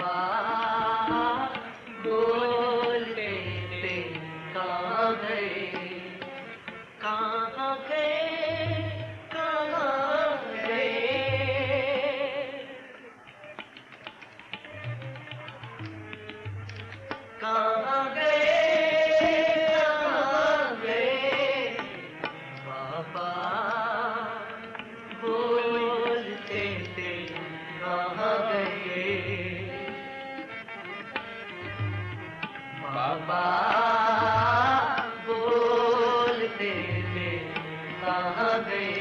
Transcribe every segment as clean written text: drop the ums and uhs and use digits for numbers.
बोलते थे कहाँ गए, कहाँ गए, कहाँ गए। कहाँ गए, कहाँ गए बाबा, बोलते थे कहाँ गए बाबा, बोलते थे कहाँ गए।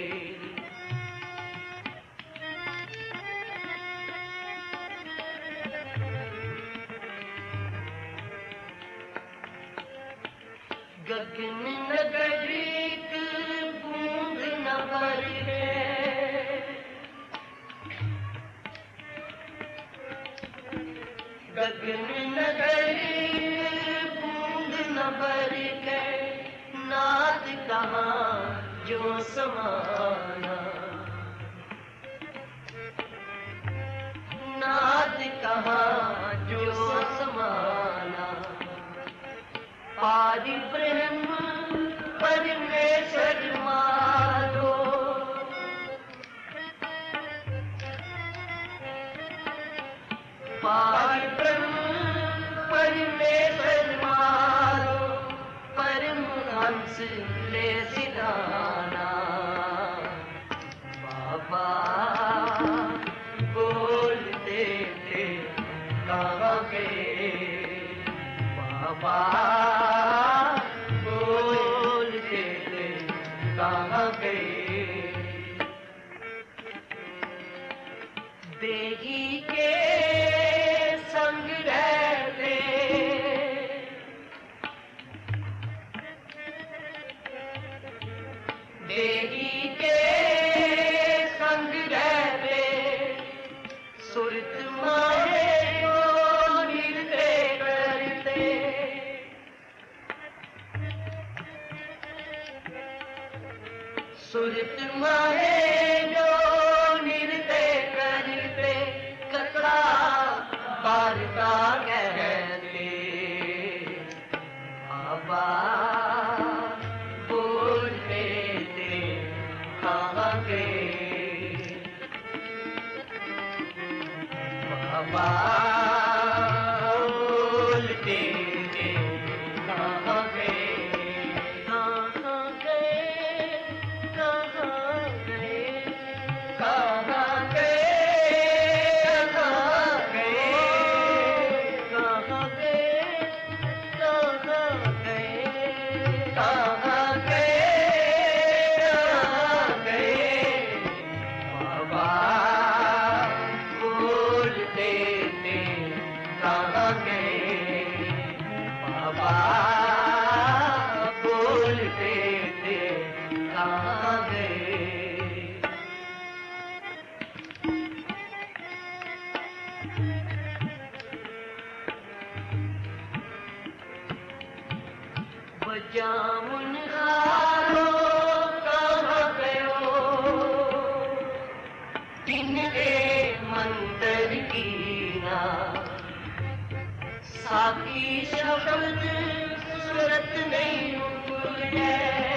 गगन नगर एक बूंद न भर है, गगन नगर एक बूंद न भर है, नाद कहाँ जो समाना, नाद कहाँ जो समाना। पारि ब्रह्म परमेश्वर मारो, पारि ब्रह्म परमेश्वर मारो, परमहंस ले सिधाना बाबा, बोलते थे कहाँ गए बाबा, बोलते थे कहाँ गए। देही के संग रहते, देही के संग रहते, सुरत माहे को निर्दय करते, सुरत माहे जो निर्दय करते, कतरा बारता कहते बाबा, बोलते थे कहाँ गए बाबा, बोलते थे कहाँ गए, कहाँ गए, कहाँ गए, कहाँ गए, कहाँ गए, कहाँ गए, कहाँ गए, कहाँ गए, कहाँ गए बाबा, बोलते थे कहाँ गए बाबा, बोलते थे कहाँ गए। बजामुन हारो कहाँ गयो, इनके मंतर की ना, साकी शब्द सूरत नहीं उपजे,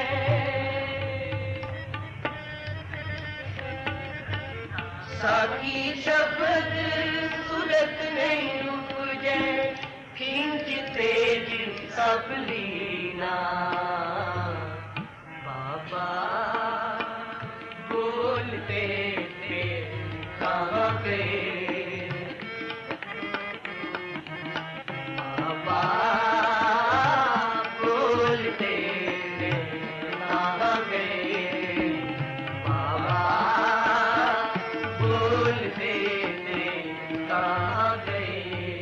साकी शब्द सूरत नहीं उपजे, खिंच तेज सब लीना बाबा, बोलते थे कहाँ गए बाबा, बोलते थे कहाँ गए बाबा, बोलते थे कहाँ गए।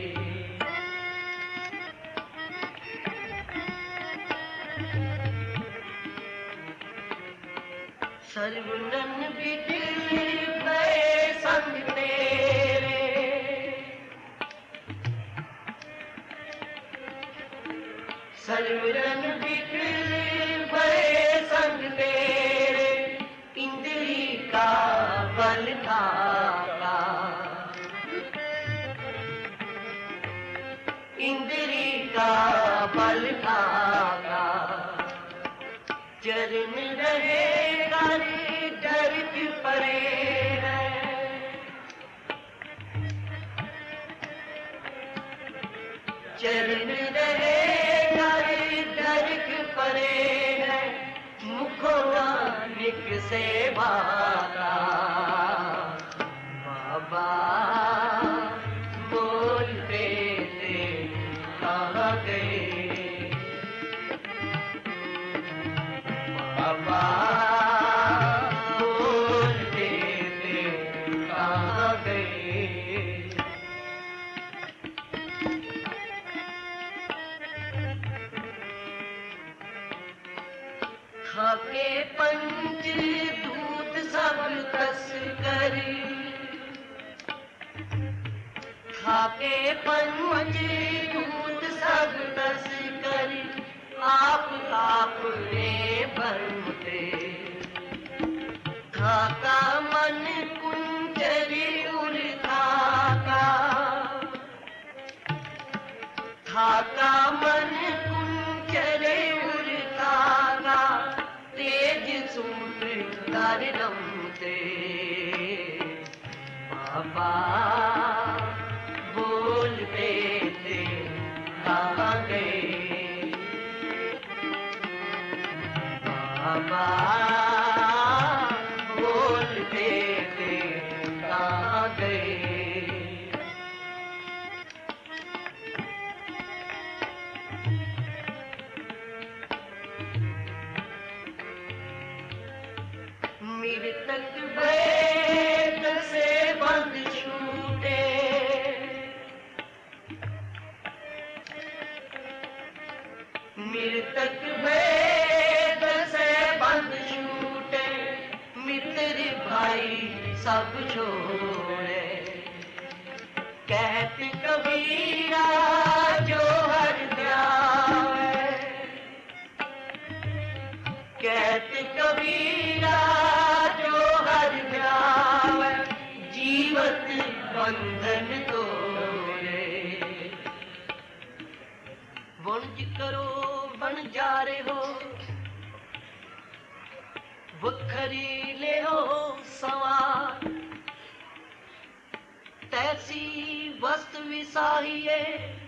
सर्वनन बिटिल गए संग तेरे, सर्वनन बिटिल गए संग तेरे, इंद्री का बल था, इंद्री का बल ठाका, चरण रहेगा रे डर की परे है, चरण रहेगा रे डर की परे है, मुखो नानक सेवा का बाबा बोलते थे कहाँ गए, बाबा बोलते थे कहाँ गए। खाके पंच दूत सब तस्कर, खाके पंच दूत सब तस्कर, आप ने भरते, थाका मन कुंचरी उर थाका, थाका मन कुंचरी उर थाका, तेज सूत्र कर रमते, बाबा बोलते थे कहाँ गए, बाबा बोलते थे कहाँ गए। मृतक वेद से बंद छूटे, मृतक वेद से बंद छूटे, मित्र भाई सब छोड़े, कहत कबीरा जो हर ध्यावे, कहत कबीरा जो हर ध्यावे, जीवत बंधन तोड़े, वंज करो बन जा रहे हो, वखरी ले हो सवार, तैसी वस्तु विसाहिए,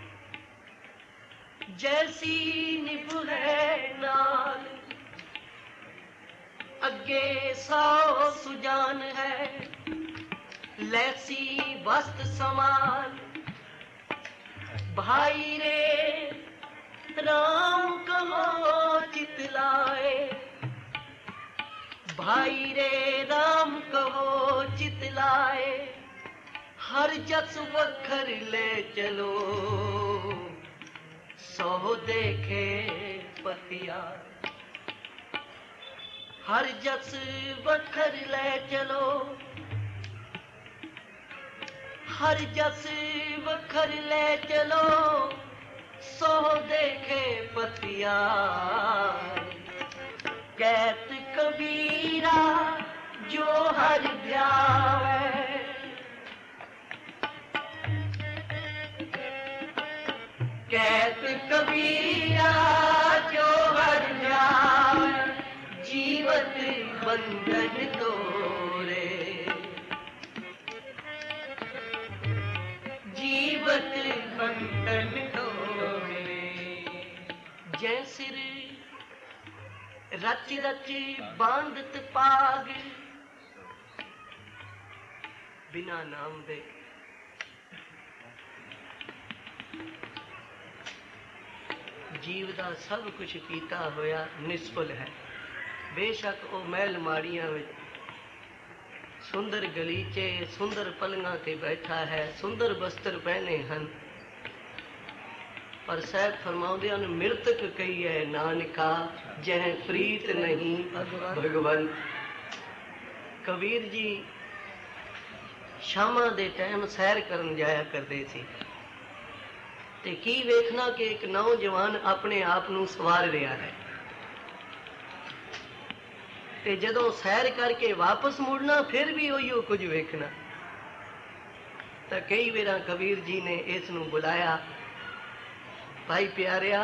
जैसी निभ है नाल, अगे 100 सुजान है, लैसी वस्त समान, भाई रे राम कहो चितलाए, भाई रे राम कहो चितलाए, हर जस वखर ले चलो, 100 देखे पतिया, हर जस वखर ले चलो, हर जस वखर ले चलो, 100 देखे पतिया, कहत कबीरा जो हर ध्यावे, कहत कबीरा जो हर ध्यावे, जीवत बंधन तोड़े, जीवत बंधन तोड़े, जै सिर रच रच बांधत पाग, बिना नाम दे जीव दा सब कुछ कीता होया निष्फल है। बेशक वो महल माड़ियां विच सुंदर गलीचे सुंदर पलंगां ते बैठा है, सुंदर वस्त्र पहने हन, पर साहब फरमाउंदे हन मृतक कही है नानका, जह प्रीत नहीं भगवन। कबीर जी शामा दे टाइम सैर करन जाया करते थे, ते की वेखना कि एक नौजवान अपने आप नूं सवार रहा है, ते जदों सैर करके वापस मुड़ना फिर भी उहियो कुछ वेखना। तो कई बार कबीर जी ने इस नूं बुलाया भाई प्यारिया,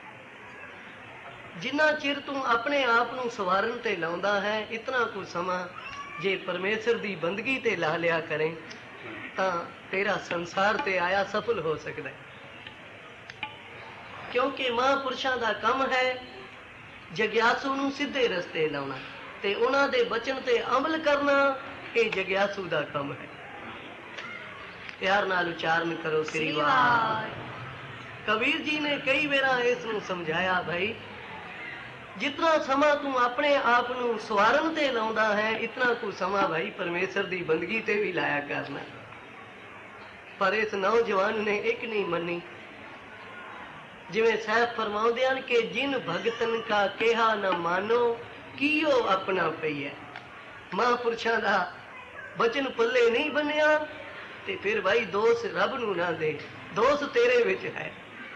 जिन्ना चिर तू अपने आप नूं सवारन ते लाउंदा है, इतना कुछ समा जे परमेश्वर दी बंदगी ते ला लिया करें तां तेरा संसार ते आया सफल हो सकदा है। क्योंकि महापुरुषां दा काम है जग्यासू नूं सीधे रस्ते लाउणा ते उन्हां दे बचन ते अमल करना, ये जग्यासू दा काम है। प्यार नाल उच्चारण करो श्री वाह। कबीर जी ने कई बार इस नूं समझाया, भाई जितना समा तू अपने आप नूं सवारन ते लाउंदा है, इतना कुछ समा भाई परमेश्वर दी बंदगी ते भी लाया करना। पर इस नौजवान ने एक नहीं मनी। जिवें साहब फरमाउंदे हन कि जिन भगतन का कहा न मानो कियो अपना पईया। महापुरुषां दा बचन पल्ले नहीं बनिया ते फिर भाई दोष रब नूं ना दे, दोष तेरे विच है।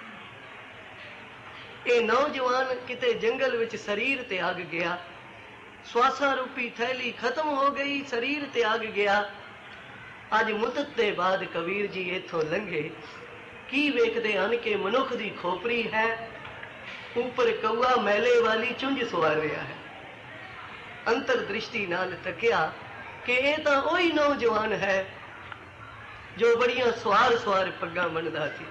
ये नौजवान किते जंगल विच शरीर त्याग गया, श्वासा रूपी थैली खत्म हो गई, शरीर त्याग गया। अज मुद्दत दे बाद कबीर जी इथों लंघे, की वेखदे हन कि मनुख दी खोपरी है, ऊपर कौआ मैले वाली चुंझ सवार रहा है। अंतर दृष्टि नाल तकिया कि ये तां ओही नौजवान है जो बड़ियां सवार सवार पग्गां बनदा सी।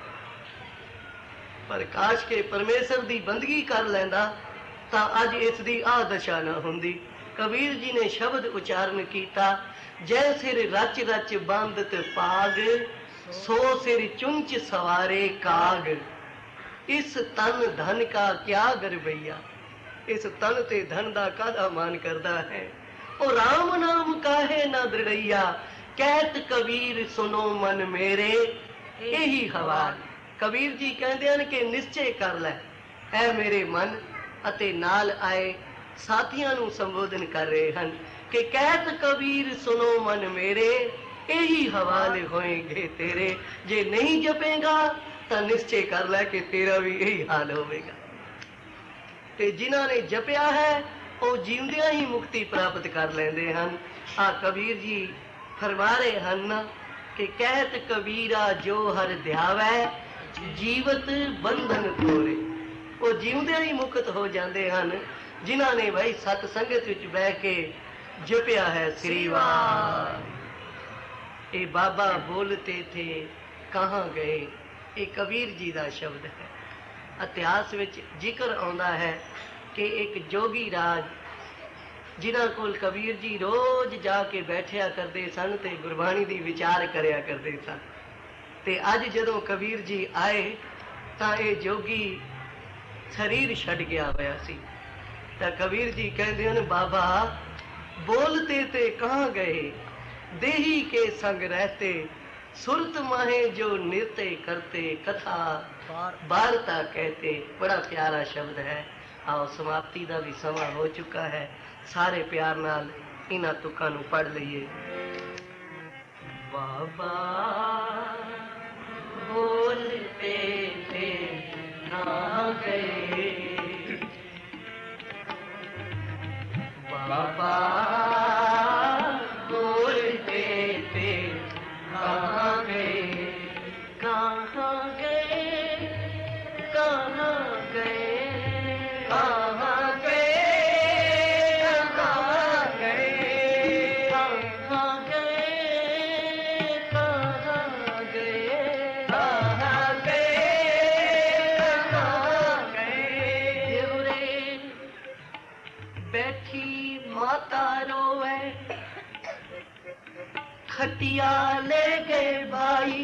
पर काश के परमेश्वर दी बंदगी कर लैंदा तां अज इस दी आ दशा ना हुंदी। कबीर जी ने शब्द उच्चारण कीता, जै सिर रच रच बांधत पाग, सो सिर चुंच सवारे काग। इस तन धन का क्या गरबैया। इस तन ते धन दा कादा मान करदा है। ओ राम नाम काहे ना दृढ़ैया, कहत कबीर सुनो मन मेरे, यही हवाल। कबीर जी कहते हैं कि निश्चय कर लै ऐ मेरे मन, अते नाल आए साथियां नूं संबोधन कर रहे हैं कि कहत कबीर सुनो मन मेरे, यही हवाले होएंगे तेरे। जे नहीं जपेगा तो निश्चय कर लै कि तेरा भी यही हाल होवेगा। ते जिन्हां ने जपिया है वो जीवदियां ही मुक्ति प्राप्त कर लेंदे हैं। आ कबीर जी फरमा रहे हैं कि कहत कबीरा जो हर ध्यावै, जीवत बंधन तोरे। वो जीवदियां ही मुक्त हो जाते हैं जिन्हां ने भाई सत संगत विच बह के जपिया है श्री वाह। ये बाबा बोलते थे कहाँ गए, ये कबीर जी का शब्द है। इतिहास विच जिक्र आउंदा है कि एक जोगी राज जिन्हां कोल कबीर जी रोज जाके बैठिया करते सन ते गुरबाणी दी विचार करया करते सन। ते अज जदों कबीर जी आए तां ये जोगी शरीर छड़ गया होया सी। तां कबीर जी कहते हैं, बाबा बोलते ते कहाँ गए, देही के संग रहते, सुरत माहे जो नृत्य करते, कथा वार्ता कहते। बड़ा प्यारा शब्द है। आओ समाप्ति का भी समा हो चुका है। सारे प्यार नाल इन्हां तुकां नूं पढ़ लईए। बाबा बोलते थे कहाँ गए, बाबा बोलते थे कहाँ गए, कहाँ गए, कहाँ गए, कहाँ गए, कहाँ गए, कहाँ गए, कहाँ गए, कहाँ गए, कहाँ गए। रे बैठी माता रोवे, खटिया ले गए भाई,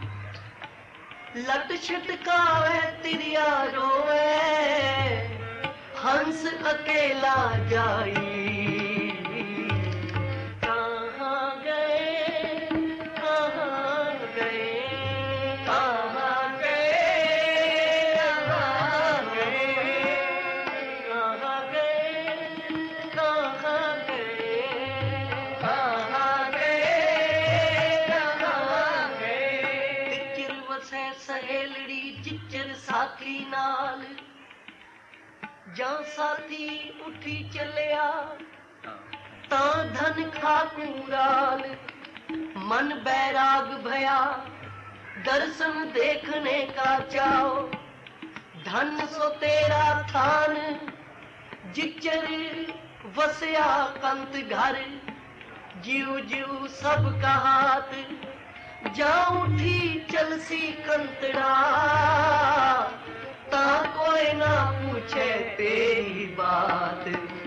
लट छटकावे तिरिया रोवे, हंस अकेला जाई। कहाँ गए, कहाँ गए, कहाँ गए, कहाँ गए, कहाँ गए, कहाँ गए, कहाँ गए, कहाँ गए। टिचर वसै सहेलड़ी चिचर साथी नाल, ਜਾਂ ਸਾਥੀ ਉੱਠੀ ਚੱਲਿਆ ਤਾਂ ਧਨ ਖਾਕੂਰਾਲ, मन बैराग भया दर्शन देखने का चाओ, धन सो तेरा थान जिचर वसया कंत घर जीव जीव सब का हाथ जा उठी चलसी कंतड़ा ता कोई ना पूछे तेरी बात